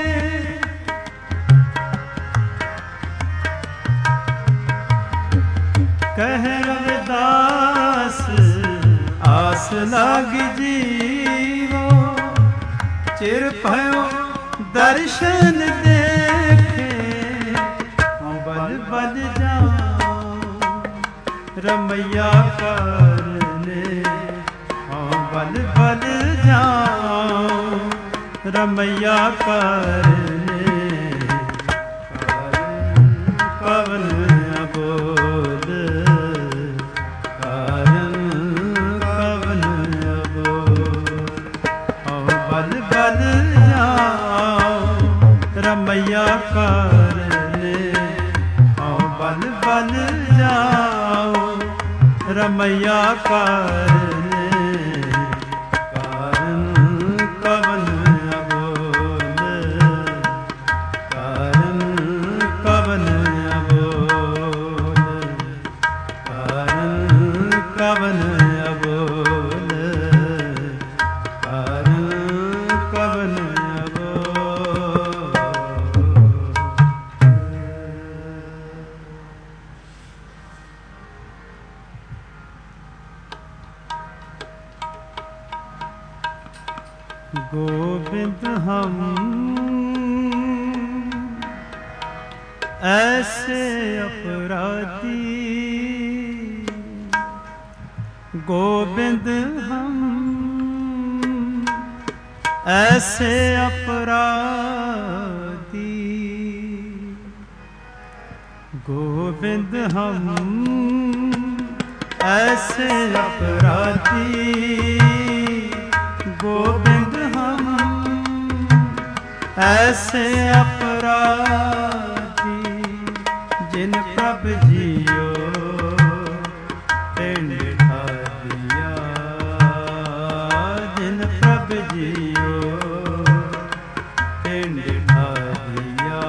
Speaker 2: कह रविदास आस लाग जीवो, चिर भयो दर्शन देखे। बल बल जाओ रमैया करने, बल बल जाओ रमैया करने कवन अबोल, कारण कवन अबोल। बल बल जाओ रमैया करने, बल बल जाओ रमैया करने कारण कवन अबोल, कारण कवन अबोल, कारण कवन अबोल, कारण गोविंद हम ऐसे अपराधी, गोविंद हम ऐसे अपराधी, गोविंद हम ऐसे अपराधी, गोविंद हम ऐसे अपराधी, जिन प्रभ जियो पिंड ढा दिया, जिन प्रभ जियो पिंड ढा दिया,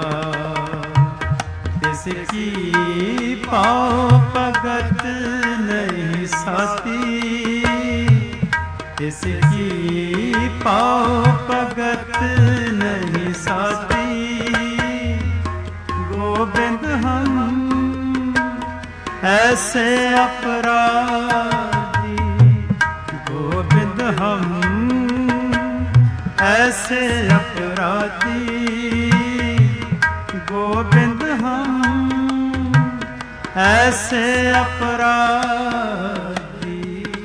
Speaker 2: तिसकी पाँव भगत नहीं साथी, इसकी पाँव भगत नहीं साथी, गोविंद हम ऐसे अपराधी, गोविंद हम ऐसे अपराधी, गोविंद हम ऐसे अपराधी।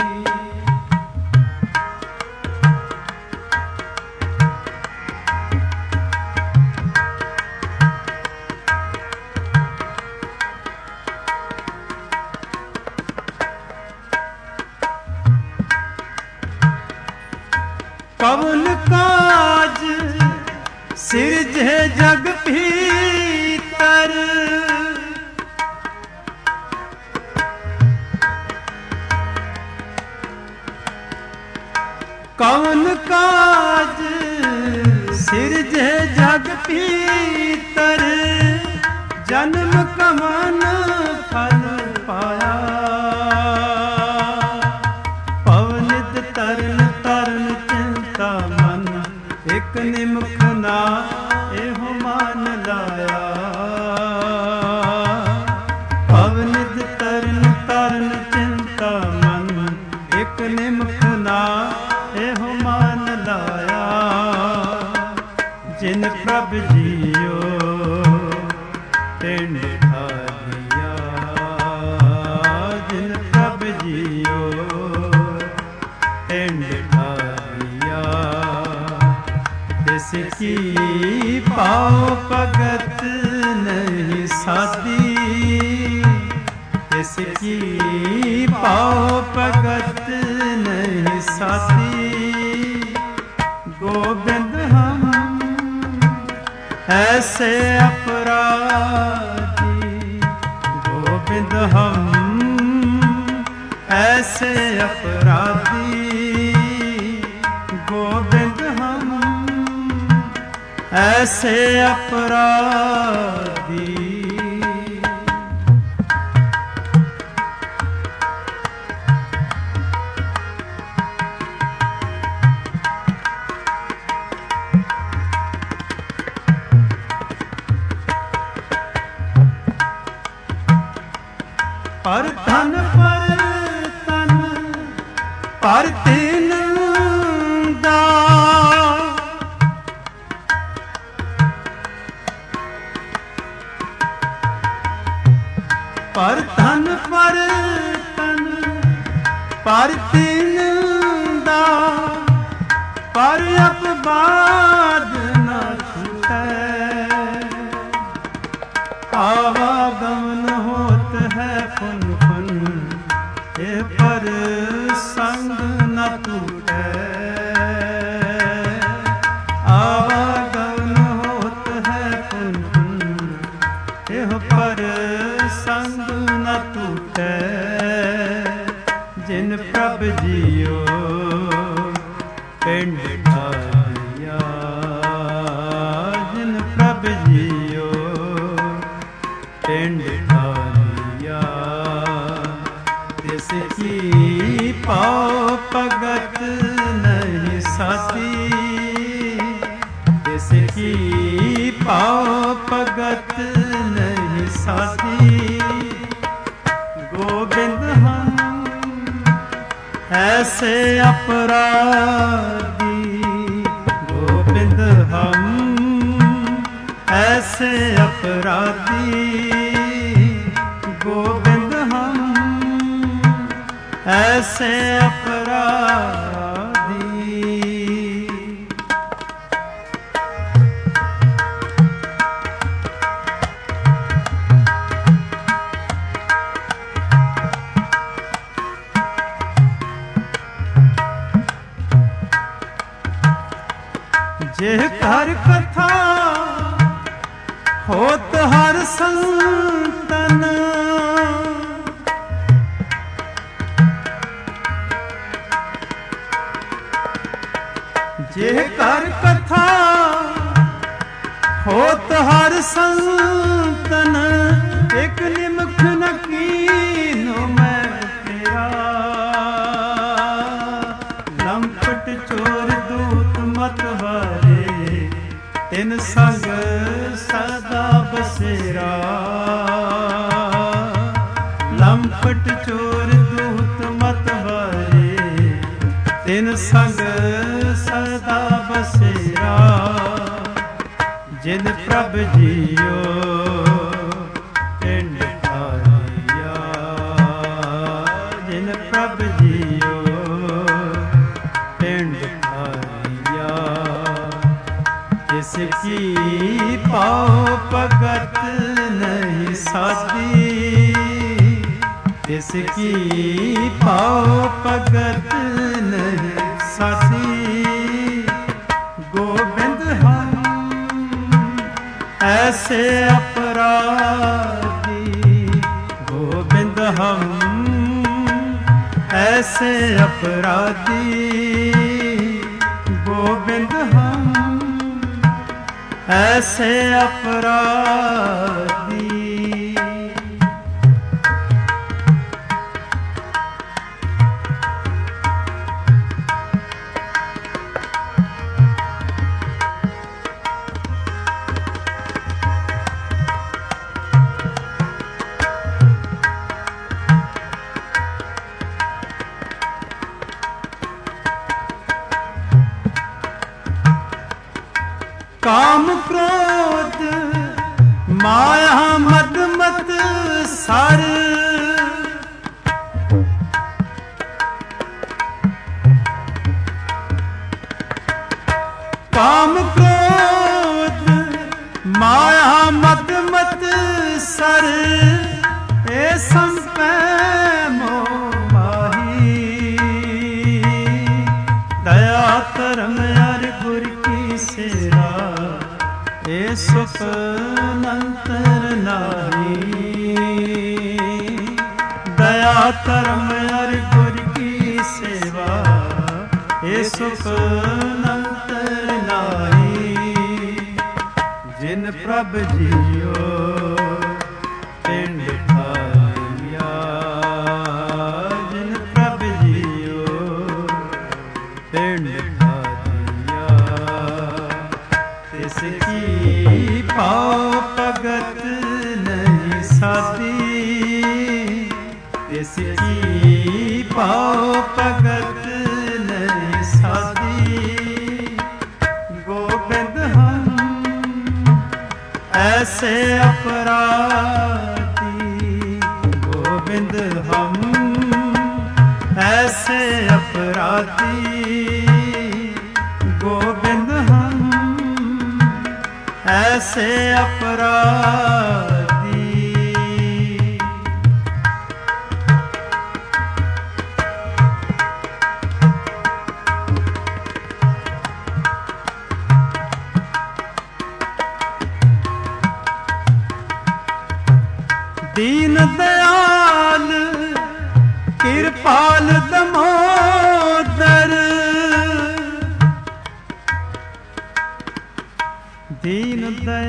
Speaker 2: कवन काज सिरजे जग भीतर, कवन काज सिरजे जग भीतर, जन्म कवन फल पाया, पवनित तरन तरन चिंता मन, एक निमुख ना एहो मान लाया, पवनित तरन तरन चिंता मन, एक निमुख ना एहो मान लाया, जिन प्रभ जियो पिंड ढा दिया, जिन प्रभ जियो पिंड ढा दिया, इसकी पाँव भगत नहीं साथी, इसकी पाँव भगत नहीं साथी, गोविंद हम ऐसे अपराधी, गोविंद हम ऐसे अपराधी, गोविंद हम ऐसे अपराधी। पर धन पर तन पर तीन दा, पर धन पर तन पर तीन दा, पर अपवाद न छूटे, आवागमन होत है फुन फुन, ये पर संग न टूटे, आवागमन होत है फुन फुन, ये पर संग न टूटे, जिन प्रभ जियो पिंड ढा दिया, जिन प्रभ जियो पिंड ढा दिया, तिसकी पाँव भगत नहीं साथी, तिसकी पाँव भगत नहीं साथी, गोविंद हम ऐसे अपराधी, ऐसे अपराधी। जेह कर कथा होत हर संतन, जेह कर कथा होत हर संतन, एक निमख न कीनो मैं तेरा। लंपट चोर दूत मतवारे, तिन संग सदा बसेरा। लंपट चोर दूत मतवारे, तिन संग सदा बसेरा। जिन प्रभ जियो पिंड थारिया, जिन प्रभ जियो पिंड थारिया। जिसकी पाओ भगत नहीं साधी, जिसकी पाओ भगत नहीं साधी। गोबिंद हम ऐसे अपराधी, गोबिंद हम ऐसे अपराधी। गोबिंद हम ऐसे अपराधी। काम क्रोध माया मद मत सर, काम क्रोध माया मद मत सर। ए संपै मोह माही, दया धर्म अर गुर की सेवा। ए सुख नंतर नारी, दया धर्म अर गुर की सेवा। ए सुख नंतर नारी। जिन प्रभ जियो पिंड थारिया, जिन प्रभ जियो पिंड थारिया। तिसकी पाओ भगत नहीं साधी, तिसकी पाओ भगत नहीं साधी। गोबिंद हम ऐसे अपराधी, गोबिंद हम ऐसे अपराधी। गोबिंद हम ऐसे अपराधी। दीन दयाल कृपाल दमोदर, दीन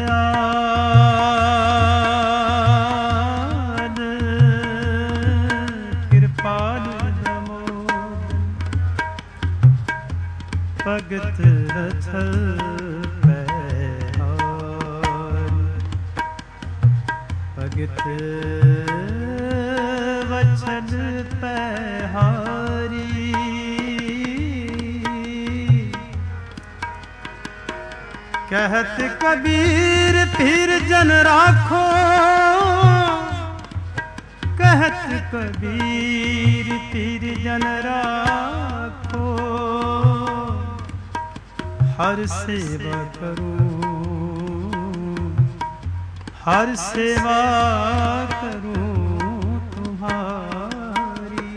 Speaker 2: दयाल कृपाल दमोदर। भगत रथल भगत वचन पहारी। कहत कबीर फिर जन राखो, कहत कबीर पीर जन राखो, हर सेवा करूं, हर सेवा करूं तुम्हारी।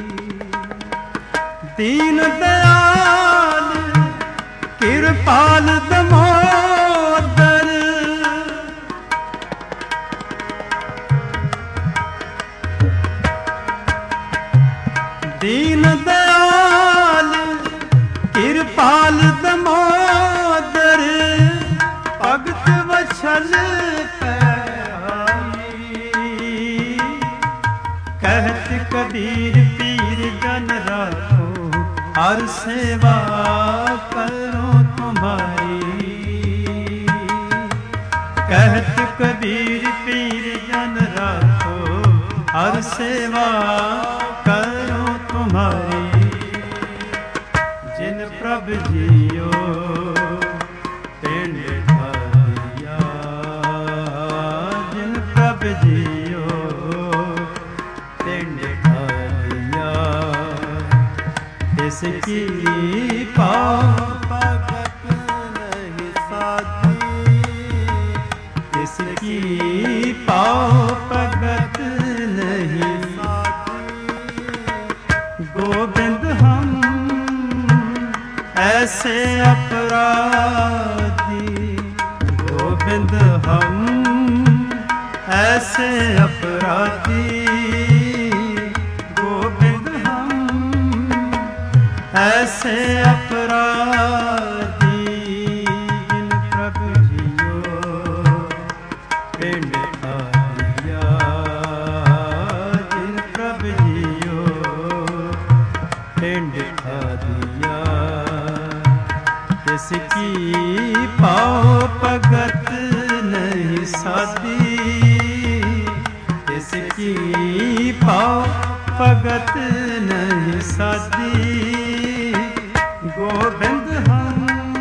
Speaker 2: दीन दयाल कृपाल दमोदर, दीन दयाल कृपाल दमोदर, भगत वछल पैराई। कहत कबीर पीर जन राखो, हर सेवा करो तुम्हारी। कहत कबीर पीर जन राखो, हर सेवा करो तुम्हारी। जिन प्रभ जियो पिंड ठारिया, जिन प्रभ जियो पिंड ठारिया। तिसकी पाओ
Speaker 1: भगत नहीं साधी,
Speaker 2: तिसकी पाओ भगत नहीं गोविंद। हम ऐसे अपराधी, गोविंद हम ऐसे अपराधी, गोविंद हम ऐसे अपराधी। जिन प्रभु जियो पिंड ठारिया, जिन प्रभु जियो पिंड ठारिया। तिसकी पाओ भगत नहीं साधी, तिसकी पाओ भगत नहीं साधी। गोविंद हम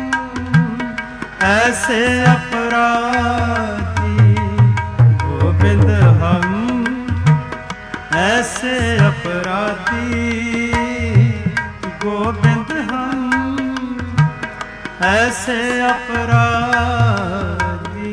Speaker 2: ऐसे अपराधी, गोविंद हम ऐसे अपराधी, गोविंद हम ऐसे अपराधी।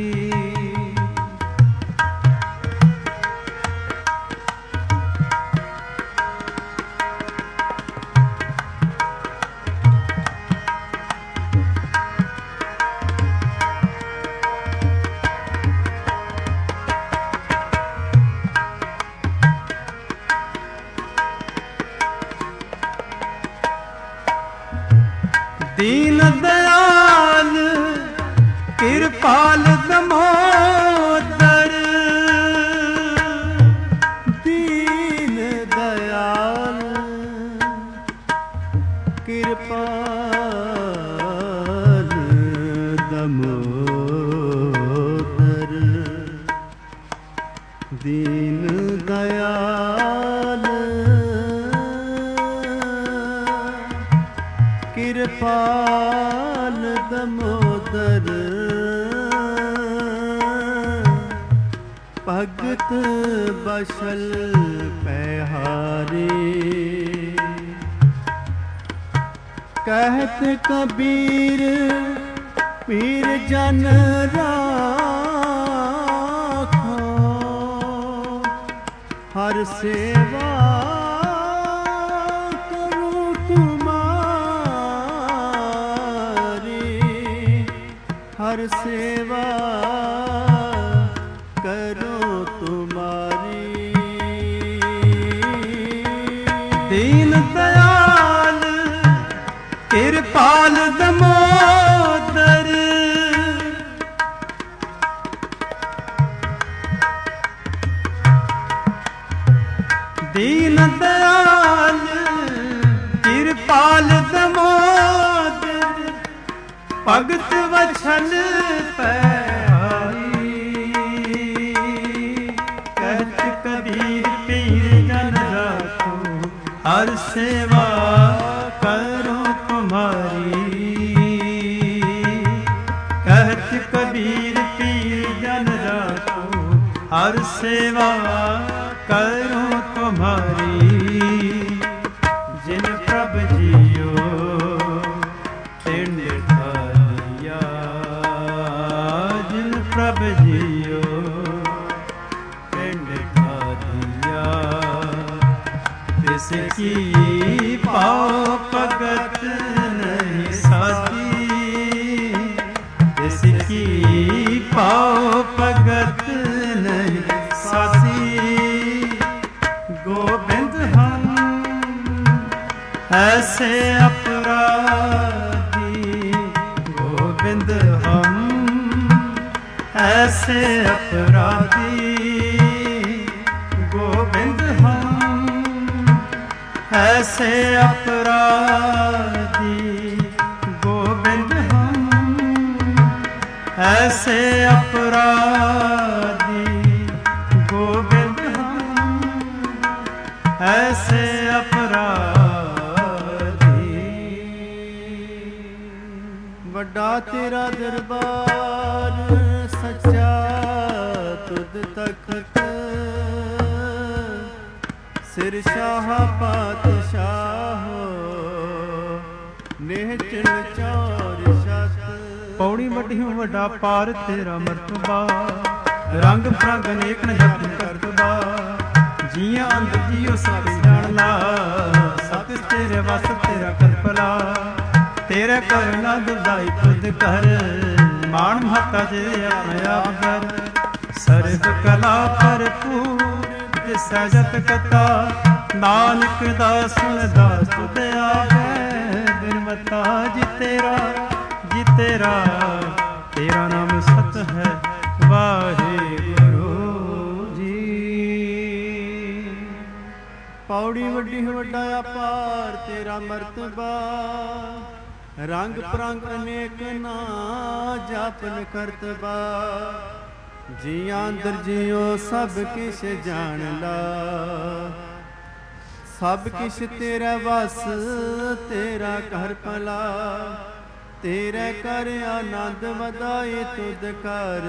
Speaker 2: दीन दयाल कृपाल दमोदर,
Speaker 1: दीन दयाल कृपाल दमोदर। दीन दयाल कृपाल दमोदर, भगत बशल पैहारे। कहत कबीर पीर जन राखो, हर सेवा करूं तुम्हारी। हर सेवा करो तुम्हारी।
Speaker 2: दीन दयाल कृपाल दमोदर, दीन दयाल कृपाल दमोदर, भगत वछल पैराई। कहत कबीर पीर जन राखो, हर सेवा करो तुम्हारी। कहत कबीर पीर जन राखो, हर सेवा करो तुम्हारी। ਤਿਸ ਕੀ ਪਾਉ ਭਗਤ ਨਹੀਂ ਸਾਥੀ, ਤਿਸ ਕੀ ਪਾਉ ਭਗਤ ਨਹੀਂ ਸਾਥੀ। ਗੋਬਿੰਦ ਹਮ ऐसे अपराधी, गोविंद हम ऐसे अपराधी, गोविंद हम ऐसे अपराधी, गोविंद हम ऐसे अपराधी, गोविंद हम ऐसे अपराधी।
Speaker 1: ਵੱਡਾ ਤੇਰਾ ਦਰਬਾਰ ਸੱਚਾ ਤੁਧ ਤਖਤ, ਸਿਰ ਸ਼ਾਹ ਪਾਤਸ਼ਾਹ ਨਿਹਚਲ ਚੌਰ ਛਤ।
Speaker 2: ਪੌੜੀ ਵੱਡੀਓ ਵੱਡਾ ਪਾਰ ਤੇਰਾ ਮਰਤਬਾ, ਰੰਗ ਫਰੰਗ ਅਨੇਕ ਨ ਜਪਨ ਕਰਤਬਾ। ਜੀਆਂ ਅੰਦਰ ਜੀਓ ਸਭ ਜਾਣ ਲਾ, ਸਤ ਤੇਰੇ ਵਸ ਤੇਰਾ ਕਰਪਲਾ। ਤੇਰੇ ਕਰ ਨਾ ਦੁਦਾਈ ਖੁਦ ਕਰ, ਮਾਣ ਮਹਤਾ ਜੇ ਆਪਣੇ ਆਪ ਕਰ। ਸਰਬ ਕਲਾ ਭਰਪੂਰ ਦਿਸੈ ਜਤ ਕਥਾ, ਨਾਨਕ ਦਾ ਸੁਣਦਾ ਤੁਧ ਆਵੇ ਬਿਨਵਤਾ। ਜੀ ਤੇਰਾ ਜੀ ਤੇਰਾ ਤੇਰਾ ਨਾਮ ਸਤ ਹੈ ਵਾਹਿਗੁਰੂ ਜੀ।
Speaker 1: ਪੌੜੀ ਵੱਡੀ ਵੱਡਾ ਅਪਾਰ ਤੇਰਾ ਮਰਤਬਾ, ਰੰਗ ਪ੍ਰੰਗ ਅਨੇਕ ਨਾ ਜਾਪਨ ਕਰਤਬਾ। ਜੀਆਂ ਅੰਦਰ ਜੀਓ ਸਭ ਕਿਛ ਜਾਣ ਲਾ, ਸਭ ਕਿਛ ਤੇਰਾ ਵਸ ਤੇਰਾ ਘਰ ਭਲਾ। ਤੇਰੇ ਕਰ ਆਨੰਦ ਵਧਾਏ ਤੁਧ ਕਰ,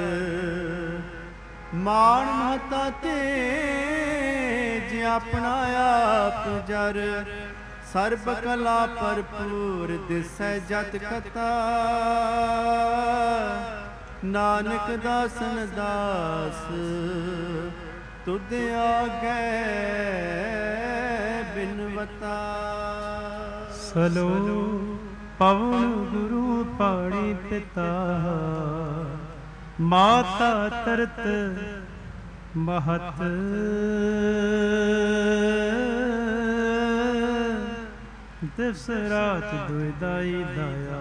Speaker 1: ਮਾਣ ਮਹਤਾ ਤੇ ਜੇ ਆਪਣਾ ਆਪ ਜਰ। ਸਰਬ ਕਲਾ ਭਰਪੂਰ ਦਿਸੈ ਜਤ ਕਥਾ, ਨਾਨਕ ਦਾਸਨ ਦਾਸ ਤੁਧ ਆਗੈ ਬਿਨਵਤਾ।
Speaker 2: ਸਲੋ ਪਵਨ ਗੁਰੂ ਪਾਣੀ ਪਿਤਾ, ਮਾਤਾ ਤਰਤ ਮਹਤ। ਦਿਵਸ ਰਾਤ ਦੁਇਦਾਈ ਦਾਇਆ,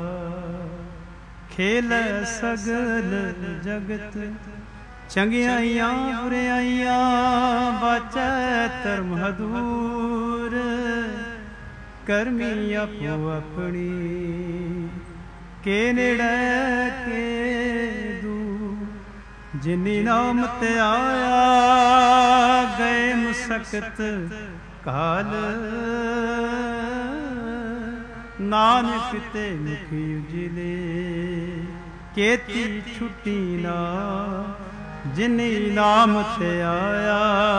Speaker 2: ਖੇਲੈ ਸਗਲ ਜਗਤ। ਚੰਗਿਆਈਆਂ ਬੁਰਿਆਈਆਂ ਬਾਚੈ ਧਰਮ ਹਦੂਰ। ਕਰਮੀ ਆਪੋ ਆਪਣੀ ਕੇ ਨੇੜੇ ਕੇ ਦੂਰ। ਜਿਨੀ ਨਾਮ ਤੇ ਆਇਆ ਗਏ ਮੁਸਕਤ ਕਾਲ। ਨਾਨਕ ਤੇ ਮੁਖ ਉਜਲੇ ਕੇਤੀ ਛੁੱਟੀ ਨਾ। ਜਿਨੀ ਨਾਮ ਤੇ ਆਇਆ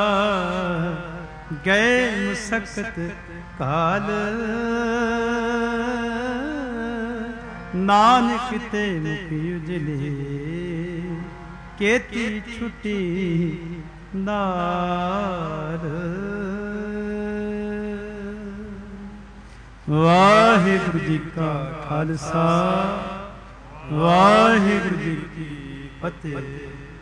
Speaker 2: ਗਏ ਮੁਸਕਤ ਕਾਲ। ਨਾਨਕ ਤੇ ਮੁਖ ਉਜਲੇ ਕੇਤੀ ਛੁੱਟੀ ਨਾਰ। ਵਾਹਿਗੁਰੂ ਜੀ ਕਾ ਖਾਲਸਾ, ਵਾਹਿਗੁਰੂ ਜੀ ਕੀ ਫਤਿਹ।